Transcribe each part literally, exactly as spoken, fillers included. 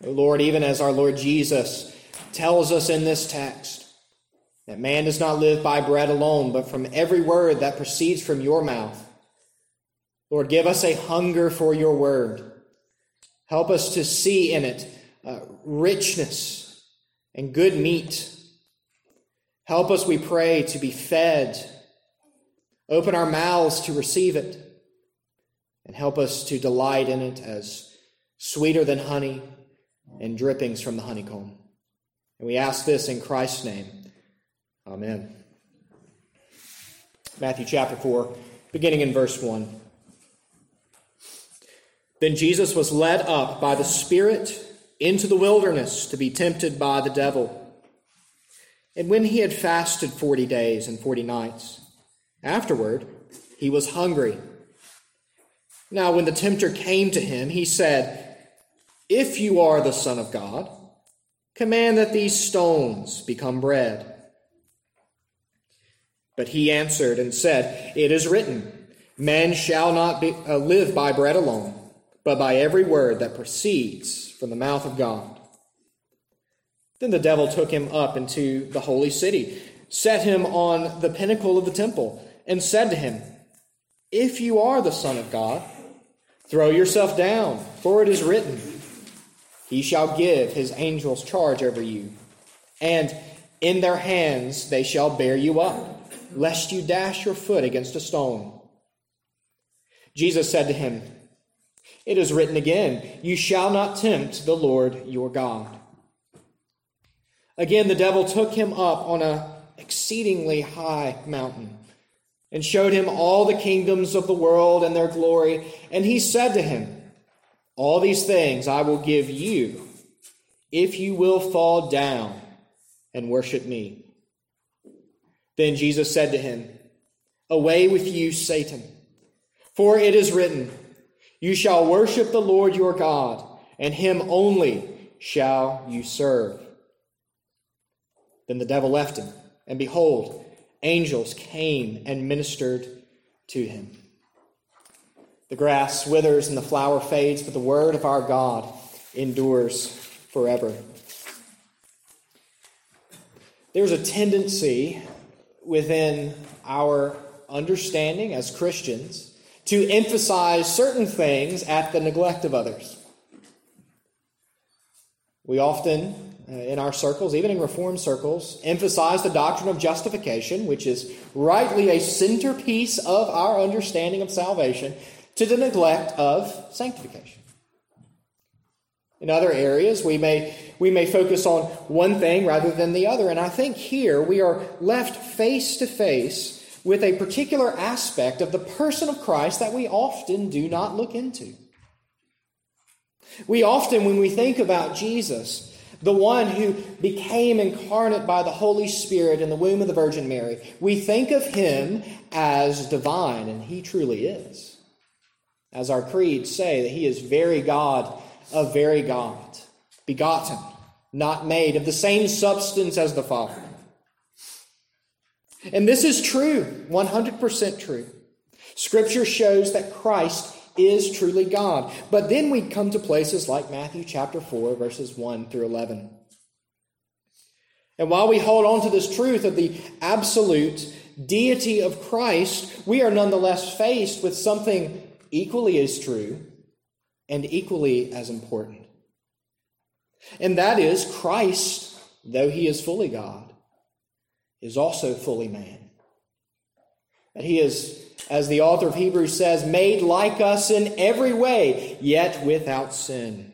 O Lord, even as our Lord Jesus tells us in this text, that man does not live by bread alone, but from every word that proceeds from your mouth. Lord, give us a hunger for your word. Help us to see in it uh, richness and good meat. Help us, we pray, to be fed. Open our mouths to receive it. And help us to delight in it as sweeter than honey and drippings from the honeycomb. And we ask this in Christ's name. Amen. Matthew chapter four, beginning in verse one. Then Jesus was led up by the Spirit into the wilderness to be tempted by the devil. And when he had fasted forty days and forty nights, afterward he was hungry. Now when the tempter came to him, he said, "If you are the Son of God, command that these stones become bread." But he answered and said, "It is written, man shall not be, uh, live by bread alone, but by every word that proceeds from the mouth of God." Then the devil took him up into the holy city, set him on the pinnacle of the temple, and said to him, "If you are the Son of God, throw yourself down, for it is written, he shall give his angels charge over you, and in their hands they shall bear you up, lest you dash your foot against a stone." Jesus said to him, "It is written again, you shall not tempt the Lord your God." Again, the devil took him up on an exceedingly high mountain and showed him all the kingdoms of the world and their glory. And he said to him, "All these things I will give you if you will fall down and worship me." Then Jesus said to him, "Away with you, Satan, for it is written, you shall worship the Lord your God, and him only shall you serve." Then the devil left him, and behold, angels came and ministered to him. The grass withers and the flower fades, but the word of our God endures forever. There's a tendency within our understanding as Christians to emphasize certain things at the neglect of others. We often, uh, in our circles, even in Reformed circles, emphasize the doctrine of justification, which is rightly a centerpiece of our understanding of salvation, to the neglect of sanctification. In other areas, we may, we may focus on one thing rather than the other, and I think here we are left face to face with a particular aspect of the person of Christ that we often do not look into. We often, when we think about Jesus, the one who became incarnate by the Holy Spirit in the womb of the Virgin Mary, we think of him as divine, and he truly is. As our creeds say, that he is very God of very God, begotten, not made, of the same substance as the Father. And this is true, one hundred percent true. Scripture shows that Christ is truly God. But then we come to places like Matthew chapter four, verses one through eleven. And while we hold on to this truth of the absolute deity of Christ, we are nonetheless faced with something equally as true and equally as important. And that is, Christ, though he is fully God, is also fully man. That he is, as the author of Hebrews says, made like us in every way, yet without sin.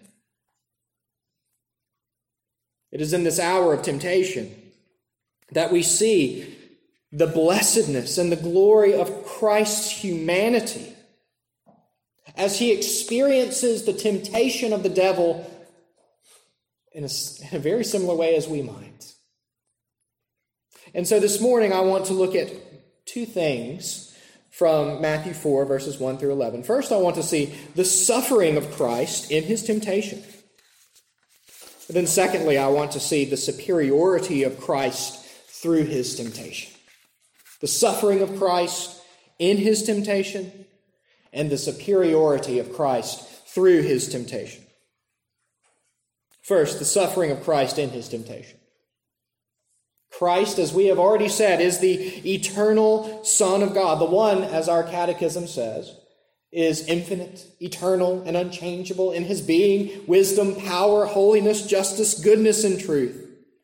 It is in this hour of temptation that we see the blessedness and the glory of Christ's humanity as he experiences the temptation of the devil in a, in a very similar way as we might. And so this morning I want to look at two things from Matthew four, verses one through eleven. First, I want to see the suffering of Christ in his temptation. And then secondly, I want to see the superiority of Christ through his temptation. The suffering of Christ in his temptation and the superiority of Christ through his temptation. First, the suffering of Christ in his temptation. Christ, as we have already said, is the eternal Son of God. The one, as our catechism says, is infinite, eternal, and unchangeable in his being, wisdom, power, holiness, justice, goodness, and truth.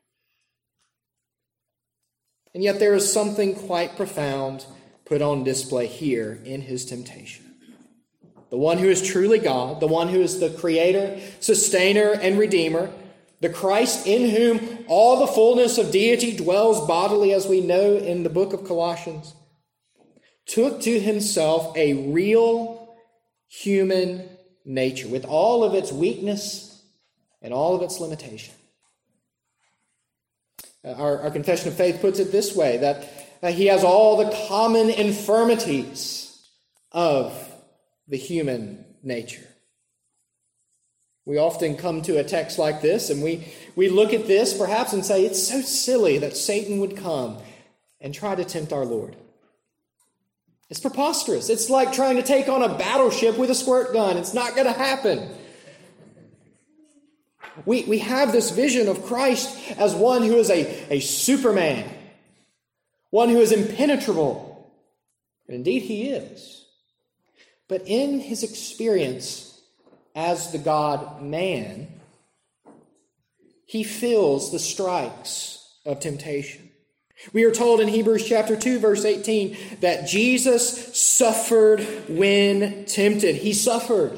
And yet there is something quite profound put on display here in his temptation. The one who is truly God, the one who is the creator, sustainer, and redeemer, the Christ in whom all the fullness of deity dwells bodily, as we know in the book of Colossians, took to himself a real human nature with all of its weakness and all of its limitation. Our, our confession of faith puts it this way, that uh, he has all the common infirmities of the human nature. We often come to a text like this and we, we look at this perhaps and say, it's so silly that Satan would come and try to tempt our Lord. It's preposterous. It's like trying to take on a battleship with a squirt gun. It's not going to happen. We, we have this vision of Christ as one who is a, a Superman, one who is impenetrable. And indeed he is. But in his experience as the God-man, he feels the strikes of temptation. We are told in Hebrews chapter two, verse eighteen, that Jesus suffered when tempted. He suffered.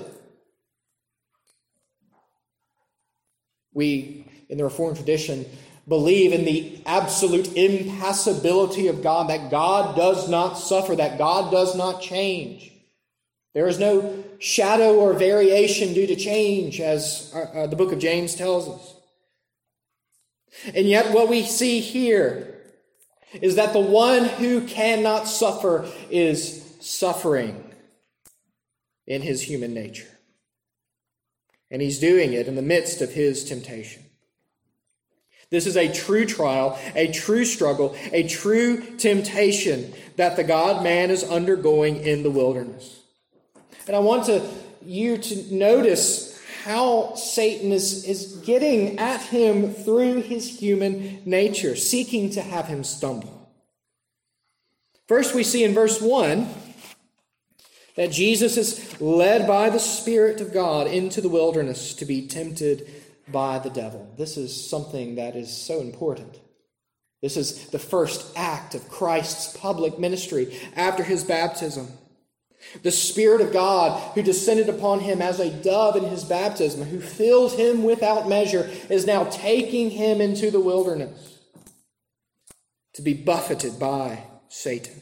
We, in the Reformed tradition, believe in the absolute impassibility of God, that God does not suffer, that God does not change. There is no shadow or variation due to change, as uh, the book of James tells us. And yet what we see here is that the one who cannot suffer is suffering in his human nature. And he's doing it in the midst of his temptation. This is a true trial, a true struggle, a true temptation that the God-man is undergoing in the wilderness. And I want to, you to notice how Satan is, is getting at him through his human nature, seeking to have him stumble. First, we see in verse one that Jesus is led by the Spirit of God into the wilderness to be tempted by the devil. This is something that is so important. This is the first act of Christ's public ministry after his baptism. The Spirit of God who descended upon him as a dove in his baptism, who filled him without measure, is now taking him into the wilderness to be buffeted by Satan.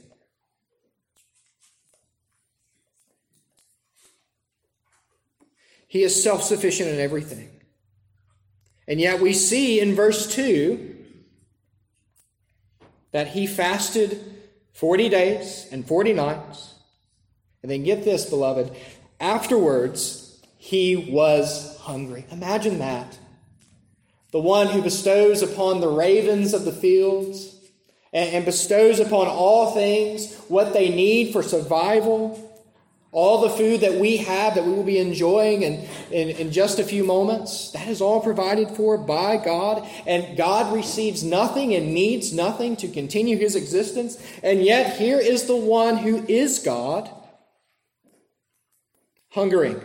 He is self-sufficient in everything. And yet we see in verse two that he fasted forty days and forty nights. And then get this, beloved, afterwards he was hungry. Imagine that. The one who bestows upon the ravens of the fields and bestows upon all things what they need for survival, all the food that we have that we will be enjoying in, in, in just a few moments, that is all provided for by God. And God receives nothing and needs nothing to continue his existence. And yet here is the one who is God, hungering.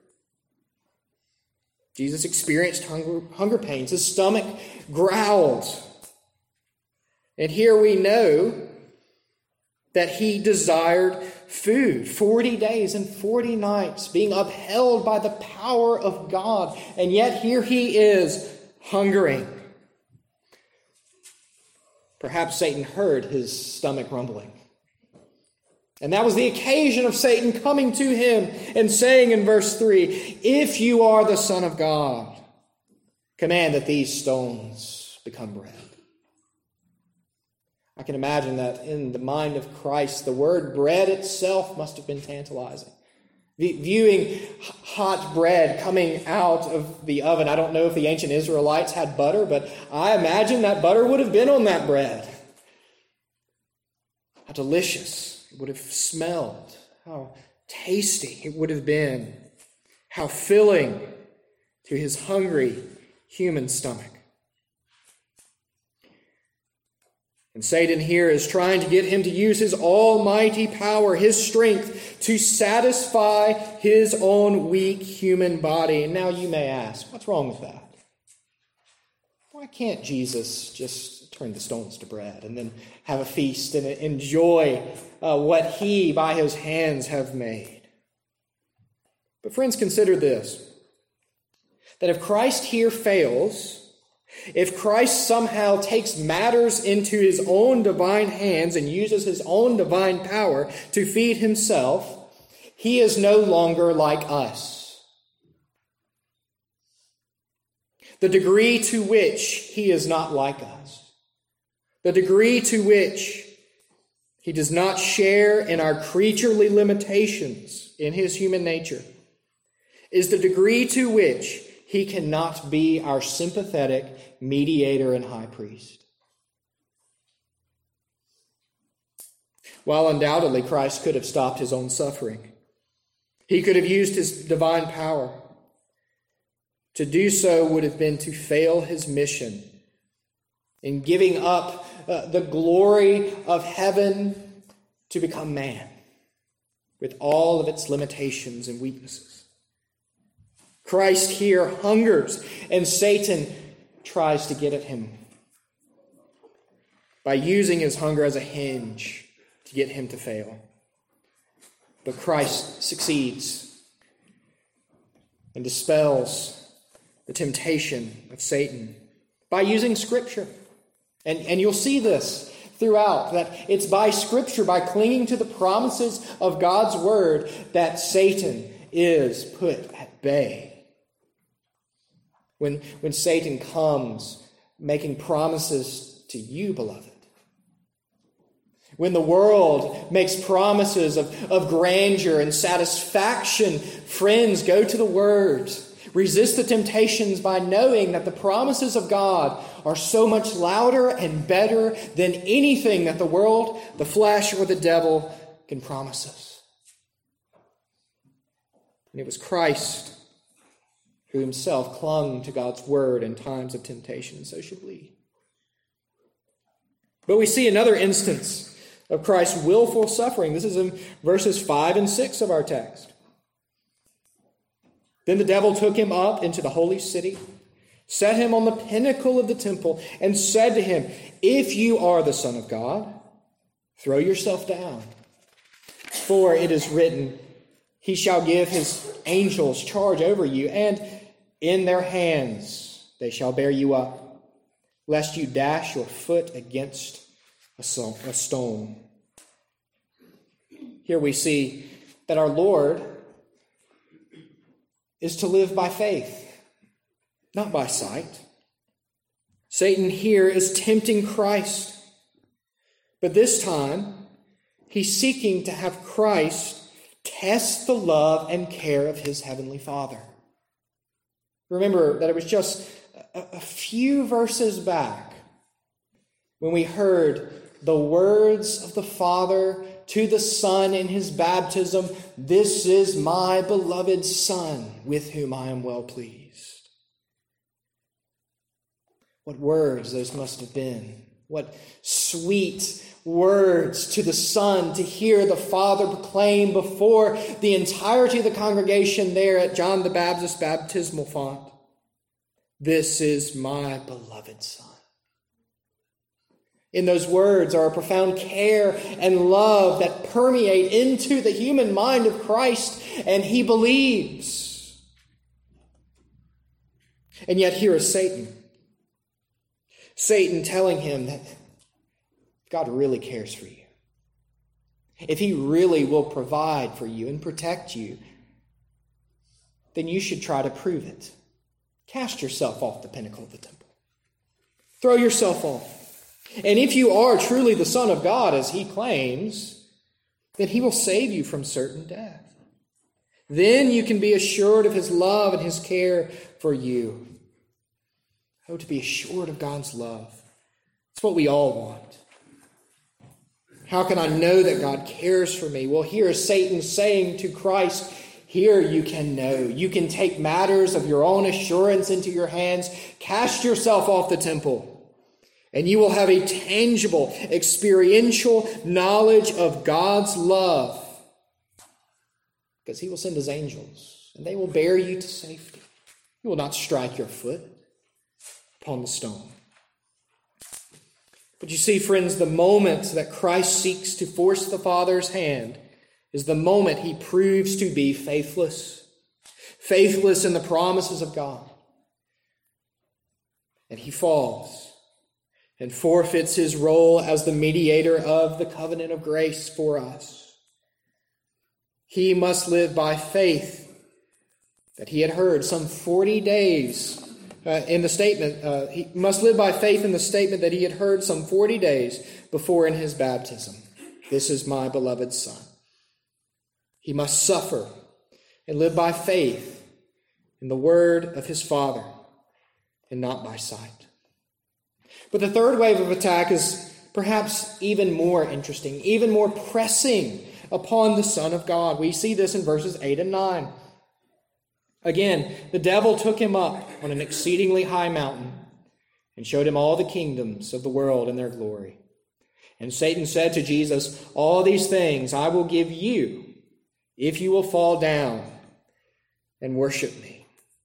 Jesus experienced hunger, hunger pains. His stomach growled. And here we know that he desired food. forty days and forty nights being upheld by the power of God. And yet here he is hungering. Perhaps Satan heard his stomach rumbling. And that was the occasion of Satan coming to him and saying in verse three, if you are the Son of God, command that these stones become bread. I can imagine that in the mind of Christ, the word bread itself must have been tantalizing. Viewing hot bread coming out of the oven. I don't know if the ancient Israelites had butter, but I imagine that butter would have been on that bread. How delicious it would have smelled. How tasty it would have been. How filling to his hungry human stomach. And Satan here is trying to get him to use his almighty power, his strength, to satisfy his own weak human body. And now you may ask, what's wrong with that? Why can't Jesus just turn the stones to bread and then have a feast and enjoy uh, what he, by his hands, have made? But friends, consider this, that if Christ here fails, if Christ somehow takes matters into his own divine hands and uses his own divine power to feed himself, he is no longer like us. The degree to which he is not like us, the degree to which he does not share in our creaturely limitations in his human nature, is the degree to which he cannot be our sympathetic mediator and high priest. While undoubtedly Christ could have stopped his own suffering, he could have used his divine power. To do so would have been to fail his mission in giving up uh, the glory of heaven to become man with all of its limitations and weaknesses. Christ here hungers, and Satan tries to get at him by using his hunger as a hinge to get him to fail. But Christ succeeds and dispels the temptation of Satan by using Scripture. And, and you'll see this throughout, that it's by Scripture, by clinging to the promises of God's Word, that Satan is put at bay. When, when Satan comes making promises to you, beloved. When the world makes promises of, of grandeur and satisfaction, friends, go to the Word. Resist the temptations by knowing that the promises of God are so much louder and better than anything that the world, the flesh, or the devil can promise us. And it was Christ who himself clung to God's word in times of temptation, and so should we. But we see another instance of Christ's willful suffering. This is in verses five and six of our text. Then the devil took him up into the holy city, set him on the pinnacle of the temple, and said to him, "If you are the Son of God, throw yourself down. For it is written, He shall give his angels charge over you, and in their hands they shall bear you up, lest you dash your foot against a stone." Here we see that our Lord is to live by faith, not by sight. Satan here is tempting Christ, but this time he's seeking to have Christ test the love and care of his heavenly Father. Remember that it was just a, a few verses back when we heard the words of the Father to the Son in his baptism, "This is my beloved Son, with whom I am well pleased." What words those must have been. What sweet words to the Son to hear the Father proclaim before the entirety of the congregation there at John the Baptist's baptismal font. "This is my beloved Son." In those words are a profound care and love that permeate into the human mind of Christ, and he believes. And yet here is Satan. Satan telling him that God really cares for you. If he really will provide for you and protect you, then you should try to prove it. Cast yourself off the pinnacle of the temple. Throw yourself off. And if you are truly the Son of God, as he claims, then he will save you from certain death. Then you can be assured of his love and his care for you. Oh, to be assured of God's love. It's what we all want. How can I know that God cares for me? Well, here is Satan saying to Christ, Here you can know. You can take matters of your own assurance into your hands. Cast yourself off the temple, and you will have a tangible, experiential knowledge of God's love. Because he will send his angels, and they will bear you to safety. You will not strike your foot upon the stone. But you see, friends, the moment that Christ seeks to force the Father's hand is the moment he proves to be faithless. Faithless in the promises of God. And he falls and forfeits his role as the mediator of the covenant of grace for us. He must live by faith that he had heard some forty days uh, in the statement. Uh, he must live by faith in the statement that he had heard some forty days before in his baptism. This is my beloved Son. He must suffer and live by faith in the word of his Father and not by sight. But the third wave of attack is perhaps even more interesting, even more pressing upon the Son of God. We see this in verses eight and nine. Again, the devil took him up on an exceedingly high mountain and showed him all the kingdoms of the world and their glory. And Satan said to Jesus, all these things I will give you if you will fall down and worship me.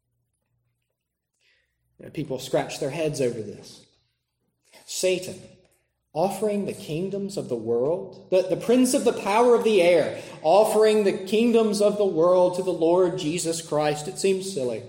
You know, people scratch their heads over this. Satan offering the kingdoms of the world, the, the prince of the power of the air, offering the kingdoms of the world to the Lord Jesus Christ. It seems silly.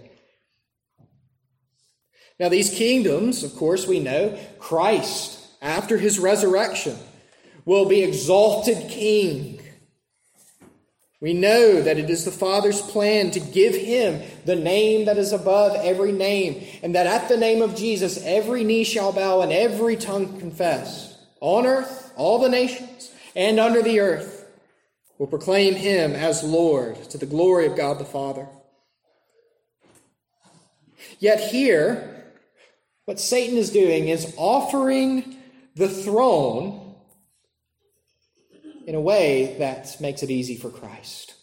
Now, these kingdoms, of course, we know, Christ, after his resurrection, will be exalted king. We know that it is the Father's plan to give him the name that is above every name, and that at the name of Jesus every knee shall bow and every tongue confess. On earth, all the nations, and under the earth will proclaim him as Lord to the glory of God the Father. Yet here, what Satan is doing is offering the throne in a way that makes it easy for Christ.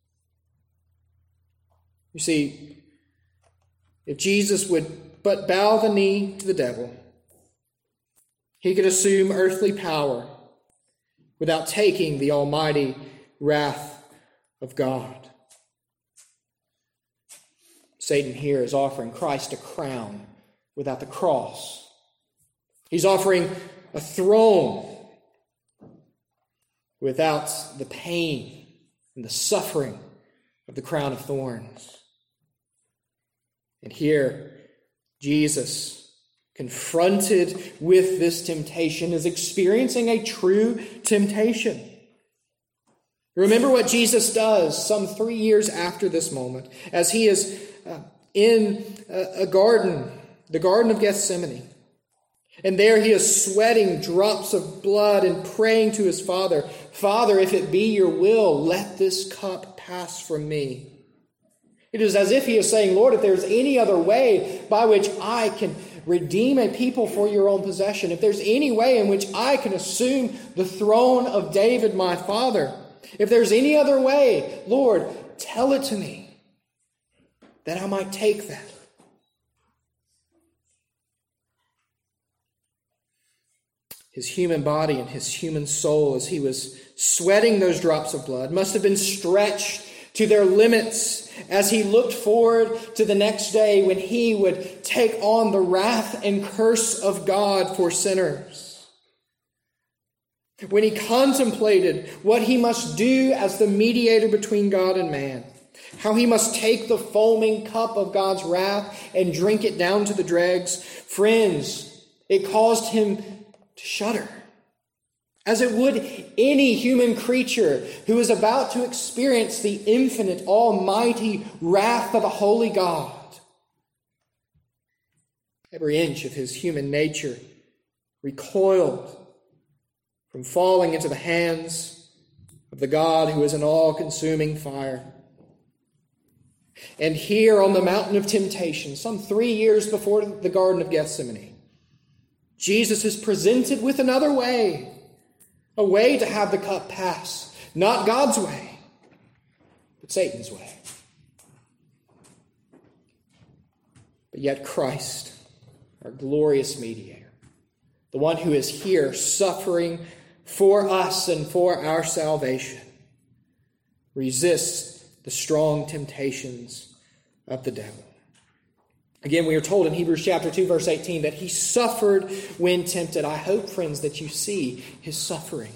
You see, if Jesus would but bow the knee to the devil, he could assume earthly power without taking the almighty wrath of God. Satan here is offering Christ a crown without the cross. He's offering a throne without the pain and the suffering of the crown of thorns. And here, Jesus, confronted with this temptation, is experiencing a true temptation. Remember what Jesus does some three years after this moment, as he is uh, in a, a garden, the Garden of Gethsemane. And there he is sweating drops of blood and praying to his Father, Father, if it be your will, let this cup pass from me. It is as if he is saying, Lord, if there's any other way by which I can redeem a people for your own possession, if there's any way in which I can assume the throne of David, my father, if there's any other way, Lord, tell it to me that I might take that. His human body and his human soul, as he was sweating those drops of blood, must have been stretched to their limits as he looked forward to the next day when he would take on the wrath and curse of God for sinners. When he contemplated what he must do as the mediator between God and man, how he must take the foaming cup of God's wrath and drink it down to the dregs, friends, it caused him to shudder, as it would any human creature who is about to experience the infinite, almighty wrath of a holy God. Every inch of his human nature recoiled from falling into the hands of the God who is an all-consuming fire. And here on the mountain of temptation, some three years before the Garden of Gethsemane, Jesus is presented with another way, a way to have the cup pass, not God's way, but Satan's way. But yet Christ, our glorious mediator, the one who is here suffering for us and for our salvation, resists the strong temptations of the devil. Again, we are told in Hebrews chapter two, verse eighteen, that he suffered when tempted. I hope, friends, that you see his suffering.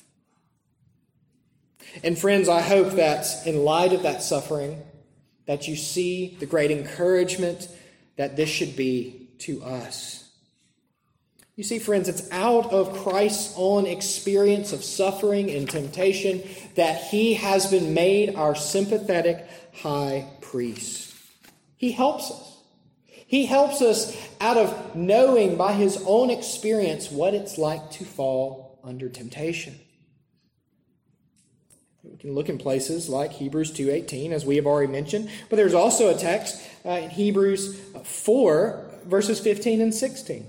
And friends, I hope that in light of that suffering, that you see the great encouragement that this should be to us. You see, friends, it's out of Christ's own experience of suffering and temptation that he has been made our sympathetic high priest. He helps us. He helps us out of knowing by his own experience what it's like to fall under temptation. We can look in places like Hebrews two eighteen, as we have already mentioned, but there's also a text uh, in Hebrews four, verses fifteen and sixteen.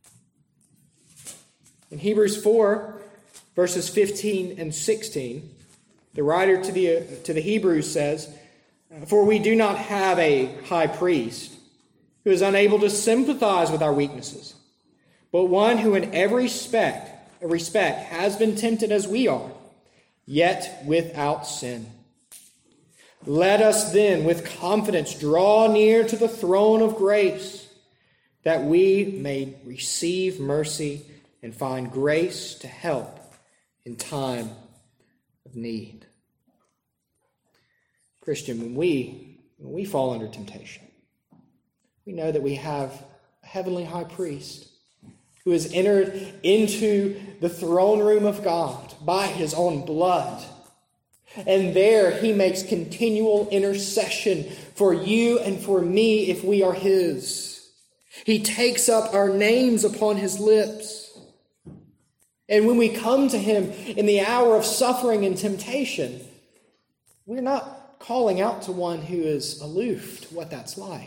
In Hebrews four, verses fifteen and sixteen, the writer to the, uh, to the Hebrews says, "For we do not have a high priest who is unable to sympathize with our weaknesses, but one who in every respect, respect has been tempted as we are, yet without sin. Let us then with confidence draw near to the throne of grace, that we may receive mercy and find grace to help in time of need." Christian, when we, when we fall under temptation, we know that we have a heavenly high priest who has entered into the throne room of God by his own blood. And there he makes continual intercession for you and for me if we are his. He takes up our names upon his lips. And when we come to him in the hour of suffering and temptation, we're not calling out to one who is aloof to what that's like.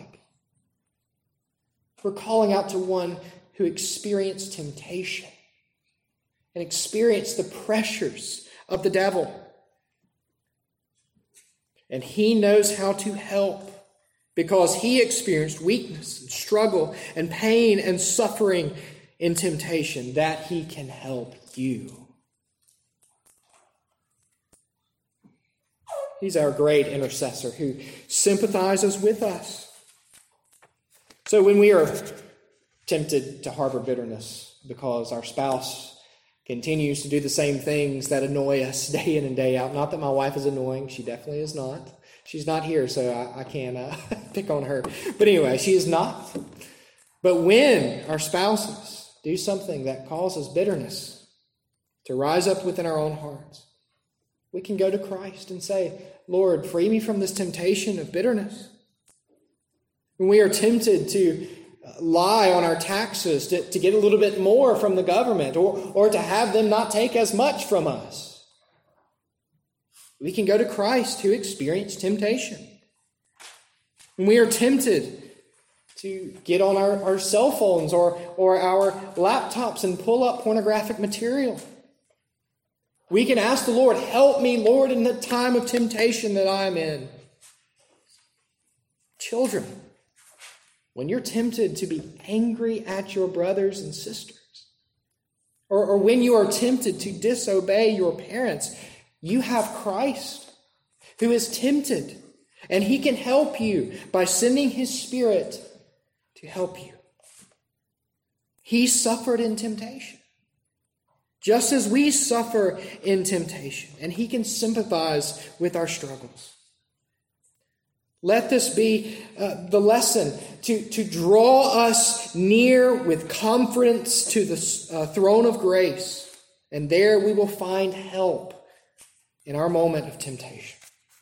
We're calling out to one who experienced temptation and experienced the pressures of the devil. And he knows how to help because he experienced weakness and struggle and pain and suffering in temptation, that he can help you. He's our great intercessor who sympathizes with us. So when we are tempted to harbor bitterness because our spouse continues to do the same things that annoy us day in and day out, not that my wife is annoying, she definitely is not. She's not here, so I, I can't uh, pick on her. But anyway, she is not. But when our spouses do something that causes bitterness to rise up within our own hearts, we can go to Christ and say, "Lord, free me from this temptation of bitterness." When we are tempted to lie on our taxes, to, to get a little bit more from the government, or, or to have them not take as much from us, we can go to Christ who experienced temptation. When we are tempted to get on our, our cell phones or, or our laptops and pull up pornographic material, we can ask the Lord, "Help me, Lord, in the time of temptation that I am in." Children, when you're tempted to be angry at your brothers and sisters, or, or when you are tempted to disobey your parents, you have Christ who is tempted, and he can help you by sending his Spirit to help you. He suffered in temptation, just as we suffer in temptation, and he can sympathize with our struggles. Let this be uh, the lesson to, to draw us near with confidence to the uh, throne of grace, and there we will find help in our moment of temptation.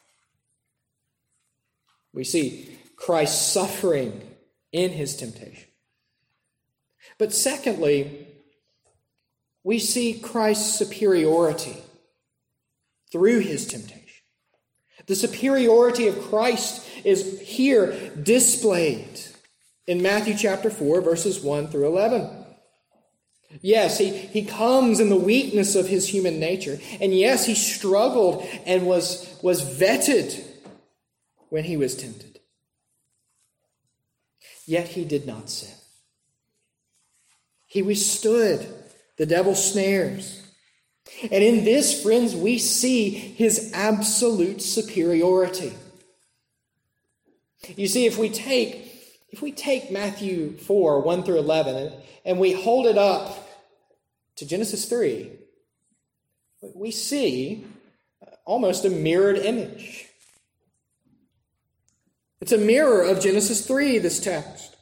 We see Christ suffering in his temptation. But secondly, we see Christ's superiority through his temptation. The superiority of Christ is here displayed in Matthew chapter four, verses one through eleven. Yes, he, he comes in the weakness of his human nature. And yes, he struggled and was, was vetted when he was tempted. yet he did not sin. He withstood the devil's snares. And in this, friends, we see his absolute superiority. You see, if we take, if we take Matthew four, one through eleven, and, and we hold it up to Genesis three, we see almost a mirrored image. It's a mirror of Genesis three, this text.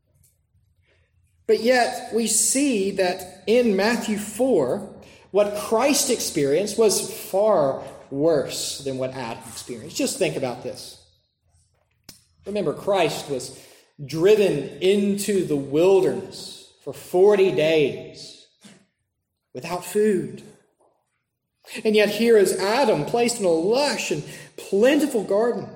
But yet, we see that in Matthew four, what Christ experienced was far worse than what Adam experienced. Just think about this. Remember, Christ was driven into the wilderness for forty days without food. And yet here is Adam placed in a lush and plentiful garden.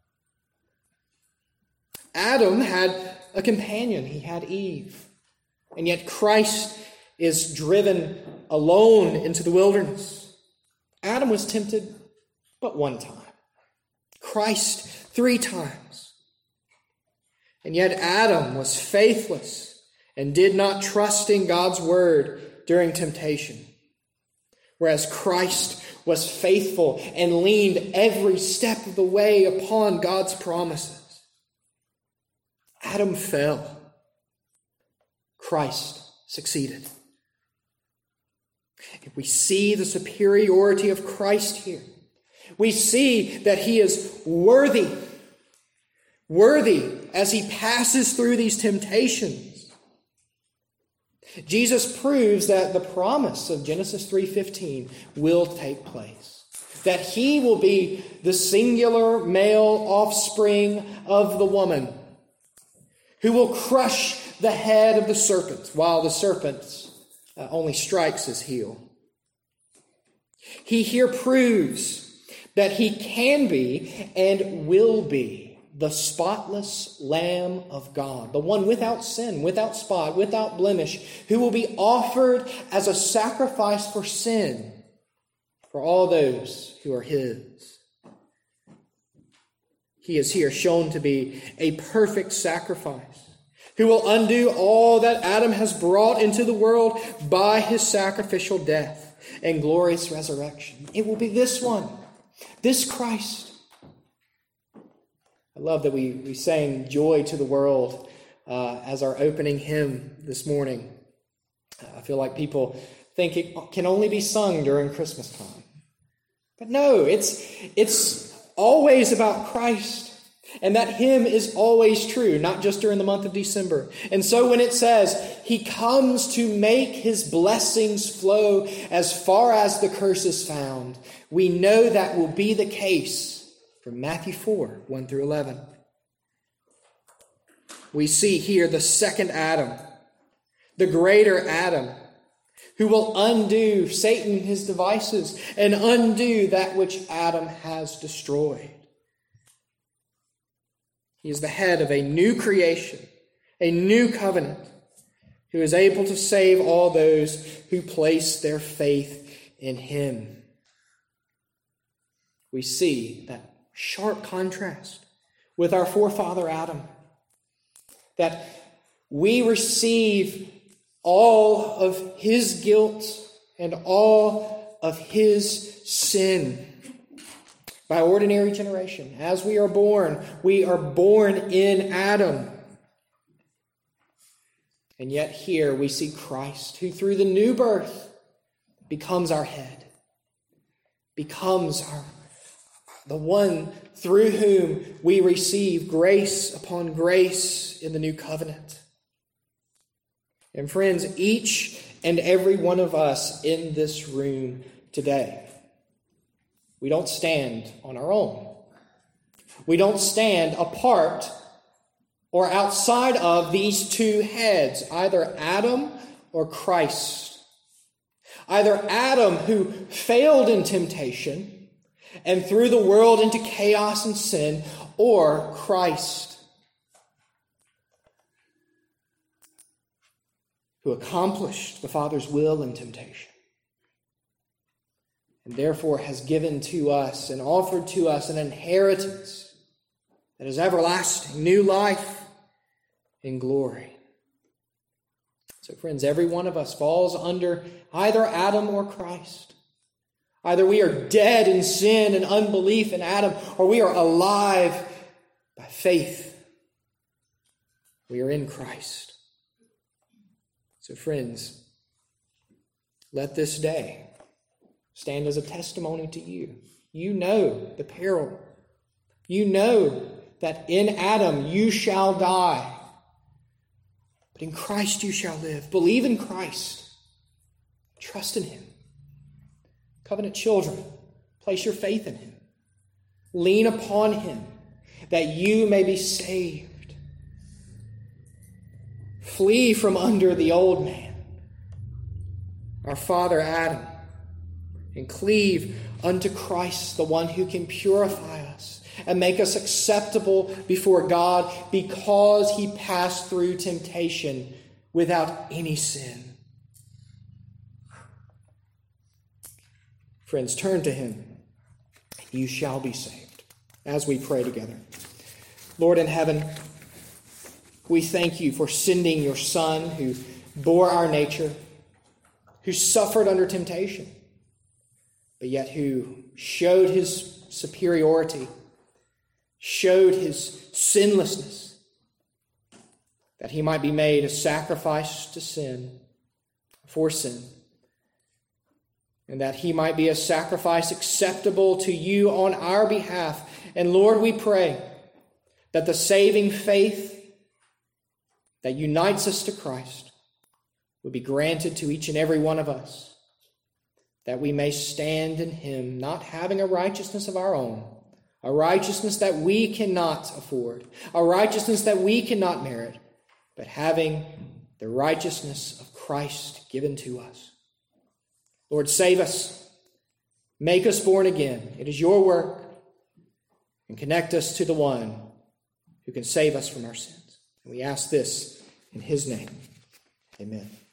Adam had a companion. He had Eve. And yet Christ is driven alone into the wilderness. Adam was tempted but one time. Christ three times. And yet Adam was faithless and did not trust in God's word during temptation. Whereas Christ was faithful and leaned every step of the way upon God's promises. Adam fell. Christ succeeded. If we see the superiority of Christ here, we see that he is worthy, worthy as he passes through these temptations. Jesus proves that the promise of Genesis three fifteen will take place, that he will be the singular male offspring of the woman who will crush the head of the serpent while the serpent uh, only strikes his heel. He here proves that he can be and will be the spotless Lamb of God, the one without sin, without spot, without blemish, who will be offered as a sacrifice for sin for all those who are his. He is here shown to be a perfect sacrifice, who will undo all that Adam has brought into the world by his sacrificial death and glorious resurrection. It will be this one, this Christ. I love that we, we sang Joy to the World uh, as our opening hymn this morning. Uh, I feel like people think it can only be sung during Christmas time. But no, it's, it's always about Christ. And that hymn is always true, not just during the month of December. And so when it says, he comes to make his blessings flow as far as the curse is found, we know that will be the case from Matthew four, one through eleven. We see here the second Adam, the greater Adam, who will undo Satan and his devices and undo that which Adam has destroyed. He is the head of a new creation, a new covenant, who is able to save all those who place their faith in him. We see that sharp contrast with our forefather Adam, that we receive all of his guilt and all of his sin by ordinary generation. As we are born, we are born in Adam. And yet here we see Christ, who through the new birth becomes our head, becomes our the one through whom we receive grace upon grace in the new covenant. And friends, each and every one of us in this room today, we don't stand on our own. We don't stand apart or outside of these two heads, either Adam or Christ. Either Adam, who failed in temptation and threw the world into chaos and sin, or Christ, who accomplished the Father's will in temptation, and therefore has given to us and offered to us an inheritance that is everlasting, new life in glory. So friends, every one of us falls under either Adam or Christ. Either we are dead in sin and unbelief in Adam, or we are alive by faith. We are in Christ. So friends, let this day stand as a testimony to you. You know the peril. You know that in Adam you shall die, but in Christ you shall live. Believe in Christ. Trust in him. Covenant children, place your faith in him. Lean upon him that you may be saved. Flee from under the old man, our father Adam, and cleave unto Christ, the one who can purify us and make us acceptable before God because he passed through temptation without any sin. Friends, turn to him, and you shall be saved. As we pray together. Lord in heaven, we thank you for sending your Son who bore our nature, who suffered under temptation, but yet who showed his superiority, showed his sinlessness, that he might be made a sacrifice to sin, for sin, and that he might be a sacrifice acceptable to you on our behalf. And Lord, we pray that the saving faith that unites us to Christ would be granted to each and every one of us, that we may stand in him, not having a righteousness of our own, a righteousness that we cannot afford, a righteousness that we cannot merit, but having the righteousness of Christ given to us. Lord, save us. Make us born again. It is your work. And connect us to the one who can save us from our sins. And we ask this in his name. Amen.